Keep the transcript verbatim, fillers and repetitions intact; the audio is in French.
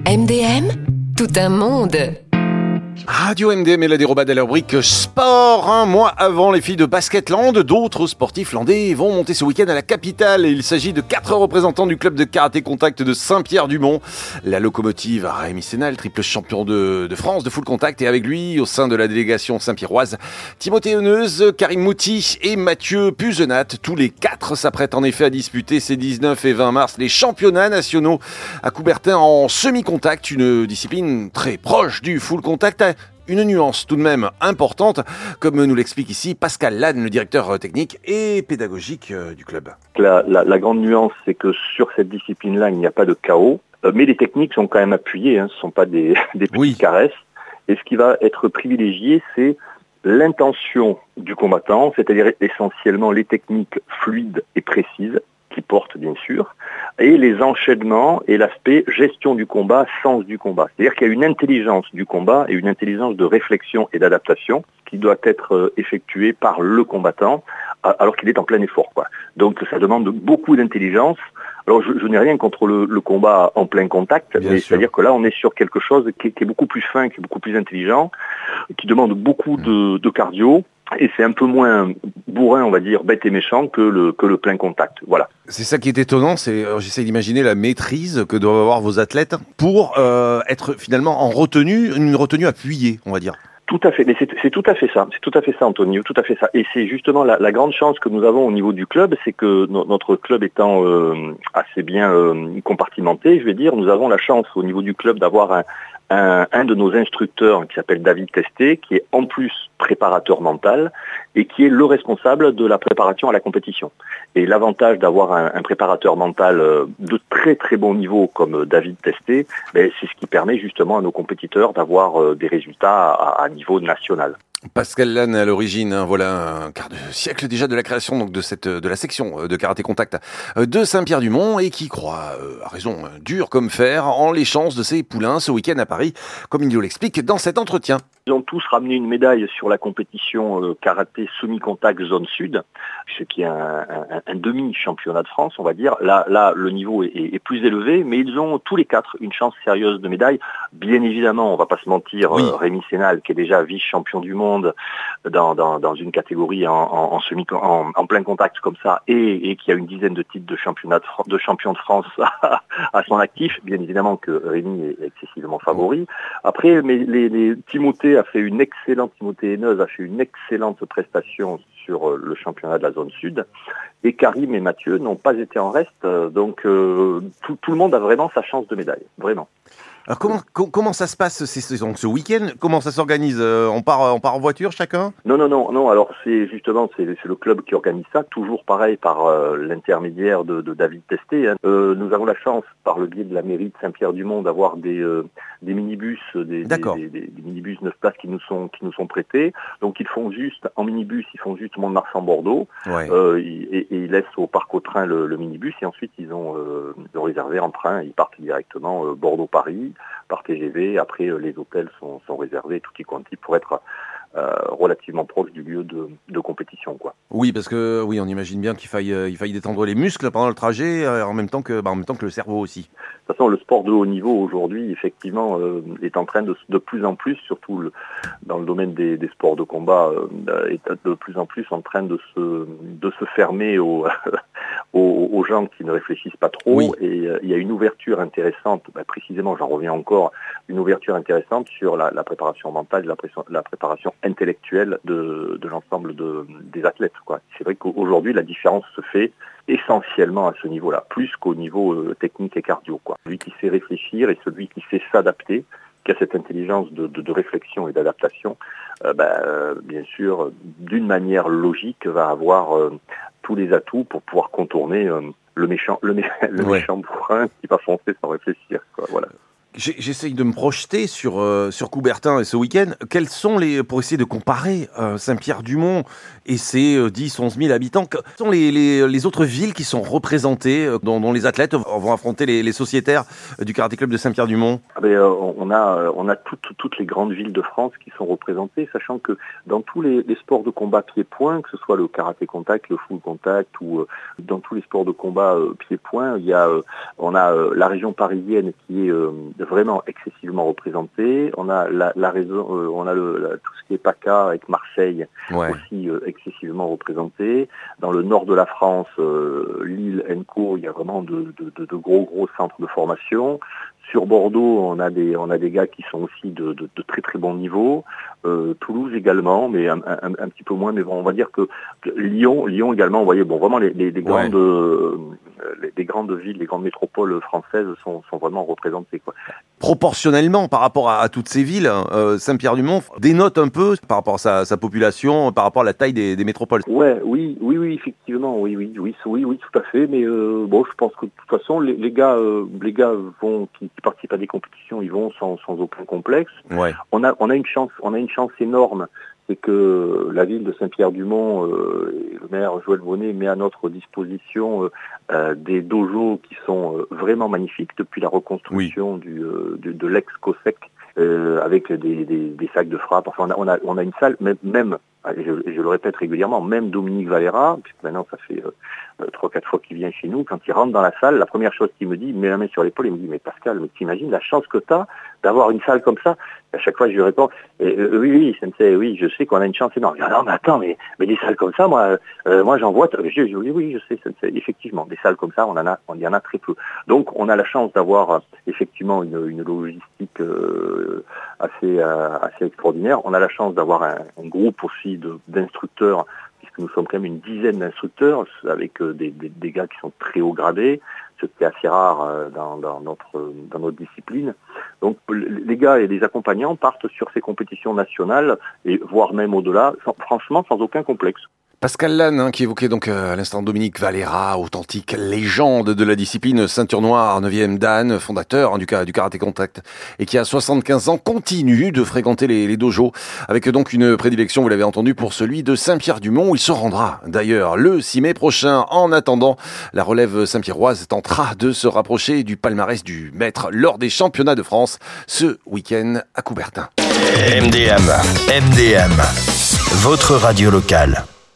M D M, tout un monde. Radio M D M et la dérobade à la rubrique sport. Un mois avant les filles de Basketland, d'autres sportifs landais vont monter ce week-end à la capitale. Il s'agit de quatre représentants du club de karaté contact de Saint-Pierre-du-Mont. La locomotive Rémi Sénal, triple champion de, de France de full contact, et avec lui, au sein de la délégation saint-pierroise, Timothée Heuneuse, Karim Mouti et Mathieu Puzenat. Tous les quatre s'apprêtent en effet à disputer ces dix-neuf et vingt mars les championnats nationaux à Coubertin en semi-contact, une discipline très proche du full contact. Une nuance tout de même importante, comme nous l'explique ici Pascal Lannes, le directeur technique et pédagogique du club. La, la, la grande nuance, c'est que sur cette discipline-là, il n'y a pas de K O, euh, mais les techniques sont quand même appuyées, hein, ce ne sont pas des, des petites oui. caresses. Et ce qui va être privilégié, c'est l'intention du combattant, c'est-à-dire essentiellement les techniques fluides et précises, qui portent bien sûr, et les enchaînements et l'aspect gestion du combat, sens du combat. C'est-à-dire qu'il y a une intelligence du combat et une intelligence de réflexion et d'adaptation qui doit être effectuée par le combattant alors qu'il est en plein effort, quoi. Donc ça demande beaucoup d'intelligence. Alors je, je n'ai rien contre le, le combat en plein contact, bien mais sûr. C'est-à-dire que là on est sur quelque chose qui est, qui est beaucoup plus fin, qui est beaucoup plus intelligent, qui demande beaucoup de, de cardio. Et c'est un peu moins bourrin, on va dire, bête et méchant que le, que le plein contact. Voilà. C'est ça qui est étonnant, c'est, j'essaie d'imaginer la maîtrise que doivent avoir vos athlètes pour euh, être finalement en retenue, une retenue appuyée, on va dire. Tout à fait, mais c'est, c'est tout à fait ça, c'est tout à fait ça, Antonio, tout à fait ça. Et c'est justement la, la grande chance que nous avons au niveau du club, c'est que no, notre club étant euh, assez bien euh, compartimenté, je vais dire, nous avons la chance au niveau du club d'avoir un, un, un de nos instructeurs qui s'appelle David Testé, qui est en plus préparateur mental et qui est le responsable de la préparation à la compétition. Et l'avantage d'avoir un, un préparateur mental de très très bon niveau comme David Testé, ben, c'est ce qui permet justement à nos compétiteurs d'avoir des résultats à, à niveau national. Pascal Lannes à l'origine, hein, voilà un quart de siècle déjà de la création donc de cette de la section de karaté contact de Saint-Pierre-du-Mont et qui croit, euh, à raison, dur comme fer, en les chances de ses poulains ce week-end à Paris, comme il nous l'explique dans cet entretien. Ils ont tous ramené une médaille sur la compétition euh, karaté semi-contact zone sud, ce qui est un, un, un demi-championnat de France, on va dire. Là, là le niveau est, est plus élevé, mais ils ont tous les quatre une chance sérieuse de médaille. Bien évidemment, on va pas se mentir, oui. euh, Rémi Sénal, qui est déjà vice-champion du monde dans, dans, dans une catégorie en, en, en, semi, en, en plein contact comme ça, et, et qui a une dizaine de titres de, championnat de, de champion de France à, à son actif. Bien évidemment que Rémi est excessivement favori. Après, mais les, les Timothée a fait une excellente, Timothée Heuneuse a fait une excellente prestation sur le championnat de la zone sud. Et Karim et Mathieu n'ont pas été en reste. Donc euh, tout, tout le monde a vraiment sa chance de médaille, vraiment. Alors comment, comment ça se passe c'est, donc, ce week-end? Comment ça s'organise? on part, on part en voiture chacun? Non, non, non, non. Alors c'est justement c'est, c'est le club qui organise ça, toujours pareil par euh, l'intermédiaire de, de David Testé. Hein. Euh, nous avons la chance, par le biais de la mairie de Saint-Pierre-du-Mont, d'avoir des, euh, des minibus, des, des, des, des, des minibus neuf places qui nous sont qui nous sont prêtés. Donc ils font juste en minibus, ils font juste Mont-de-Marsan-Bordeaux. Ouais. Euh, et, et ils laissent au parc au train le, le minibus et ensuite ils ont, euh, ils ont réservé en train. Ils partent directement euh, Bordeaux-Paris par T G V. Après, euh, les hôtels sont, sont réservés, tout y quanti, pour être euh, relativement proche du lieu de, de compétition, quoi. Oui, parce que oui, on imagine bien qu'il faille, euh, il faille détendre les muscles pendant le trajet, euh, en même temps que, bah, en même temps que le cerveau aussi. De toute façon, le sport de haut niveau aujourd'hui, effectivement, euh, est en train de, de plus en plus, surtout le, dans le domaine des, des sports de combat, euh, est de plus en plus en train de se, de se fermer aux, aux, aux gens qui ne réfléchissent pas trop. Oui. Et euh, il y a une ouverture intéressante, bah, précisément, j'en reviens encore, une ouverture intéressante sur la, la préparation mentale, la, la préparation intellectuelle de, de l'ensemble de, des athlètes, quoi. C'est vrai qu'aujourd'hui, la différence se fait essentiellement à ce niveau-là, plus qu'au niveau euh, technique et cardio, quoi. Celui qui sait réfléchir et celui qui sait s'adapter, qui a cette intelligence de, de, de réflexion et d'adaptation, euh, bah, euh, bien sûr, d'une manière logique, va avoir euh, tous les atouts pour pouvoir contourner euh, le méchant, le, mé- le ouais. méchant bourrin qui va foncer sans réfléchir, quoi. Voilà. J'essaye de me projeter sur, euh, sur Coubertin et ce week-end. Quels sont les, pour essayer de comparer euh, Saint-Pierre-du-Mont et ses euh, dix à onze mille habitants, quelles sont les, les, les autres villes qui sont représentées, euh, dont, dont les athlètes vont affronter les, les sociétaires euh, du karaté club de Saint-Pierre-du-Mont? Ah ben, euh, on a, on a toutes, toutes les grandes villes de France qui sont représentées, sachant que dans tous les, les sports de combat pied-point, que ce soit le karaté contact, le full contact ou euh, dans tous les sports de combat euh, pied-point, il y a, euh, on a euh, la région parisienne qui est euh, vraiment excessivement représenté. On a la, la raison, euh, on a le, la, tout ce qui est PACA avec Marseille ouais. aussi euh, excessivement représenté. Dans le nord de la France, euh, Lille, Enco, il y a vraiment de, de, de, de gros gros centres de formation. Sur Bordeaux, on a des on a des gars qui sont aussi de, de, de très très bon niveau. Euh, Toulouse également, mais un, un, un petit peu moins. Mais bon, on va dire que Lyon, Lyon également. Vous voyez, bon, vraiment les, les, les grandes ouais. euh, les, les grandes villes, les grandes métropoles françaises sont, sont vraiment représentées, quoi. Proportionnellement, par rapport à, à toutes ces villes, euh, Saint-Pierre-du-Mont dénote un peu par rapport à sa, sa population, par rapport à la taille des, des métropoles. Ouais, oui, oui, oui, effectivement, oui, oui, oui, oui, oui, tout à fait. Mais euh, bon, je pense que de toute façon, les, les gars, euh, les gars vont qui, qui participent à des compétitions, ils vont sans, sans aucun complexe. Ouais. On a, on a une chance, on a une chance énorme. C'est que la ville de Saint-Pierre-du-Mont, euh, et le maire Joël Bonnet met à notre disposition euh, euh, des dojos qui sont euh, vraiment magnifiques depuis la reconstruction oui. du, euh, de, de l'ex-COSEC euh, avec des, des, des sacs de frappe. Enfin, on a, on a, on a une salle, même, même et je, je le répète régulièrement, même Dominique Valera, puisque maintenant ça fait euh, trois, quatre fois qu'il vient chez nous, quand il rentre dans la salle, la première chose qu'il me dit, il met la main sur l'épaule, il me dit, mais Pascal, mais t'imagines la chance que t'as d'avoir une salle comme ça? Et à chaque fois, je lui réponds, et, euh, oui, oui, sensei, oui, je sais qu'on a une chance énorme. Il dit, non, mais attends, mais, mais des salles comme ça, moi, euh, moi j'en vois, je, je dis, oui, oui, je sais, sensei, effectivement, des salles comme ça, on en a, on y en a très peu. Donc, on a la chance d'avoir euh, effectivement une, une logistique euh, assez, euh, assez extraordinaire. On a la chance d'avoir un, un groupe aussi de, d'instructeurs, puisque nous sommes quand même une dizaine d'instructeurs avec euh, des, des, des gars qui sont très haut gradés, ce qui est assez rare euh, dans, dans, notre, dans notre discipline. Donc les gars et les accompagnants partent sur ces compétitions nationales, et voire même au-delà, sans, franchement sans aucun complexe. Pascal Lannes, hein, qui évoquait donc euh, à l'instant Dominique Valera, authentique légende de la discipline, ceinture noire, neuvième dan, fondateur hein, du, du karaté contact, et qui à soixante-quinze ans continue de fréquenter les, les dojos, avec donc une prédilection, vous l'avez entendu, pour celui de Saint-Pierre-du-Mont, où il se rendra d'ailleurs le six mai prochain. En attendant, la relève saint-pierroise tentera de se rapprocher du palmarès du maître lors des championnats de France ce week-end à Coubertin. M D M, M D M, votre radio locale.